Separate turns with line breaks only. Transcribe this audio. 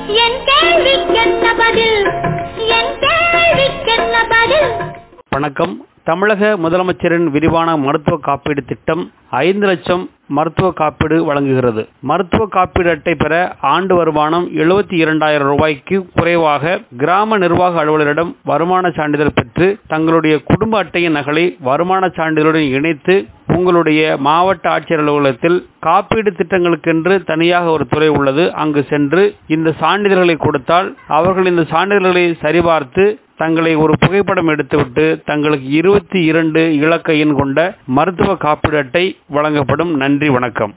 என் கேள்விக்கென்ன பதில்? என் கேள்விக்கென்ன பதில்?
வணக்கம். தமிழக முதலமைச்சரின் விரிவான மருத்துவ காப்பீடு திட்டம் 5 லட்சம் மருத்துவ காப்பீடு வழங்குகிறது. மருத்துவ காப்பீடு அட்டை பெற ஆண்டு வருமானம் 72,000 ரூபாய்க்கு குறைவாக கிராம நிர்வாக அலுவலரிடம் வருமான சான்றிதழ் பெற்று தங்களுடைய குடும்ப அட்டையின் நகலை வருமான சான்றிதழுடன் இணைத்து உங்களுடைய மாவட்ட ஆட்சியர் அலுவலகத்தில் காப்பீடு திட்டங்களுக்கென்று தனியாக ஒரு துறை உள்ளது. அங்கு சென்று இந்த சான்றிதழ்களை கொடுத்தால் அவர்கள் இந்த சான்றிதழ்களை சரிபார்த்து தங்களை ஒரு புகைப்படம் எடுத்துவிட்டு தங்களுக்கு 22 இலக்க எண் கொண்ட மருத்துவ காப்பீடு அட்டை வழங்கப்படும். நன்றி, வணக்கம்.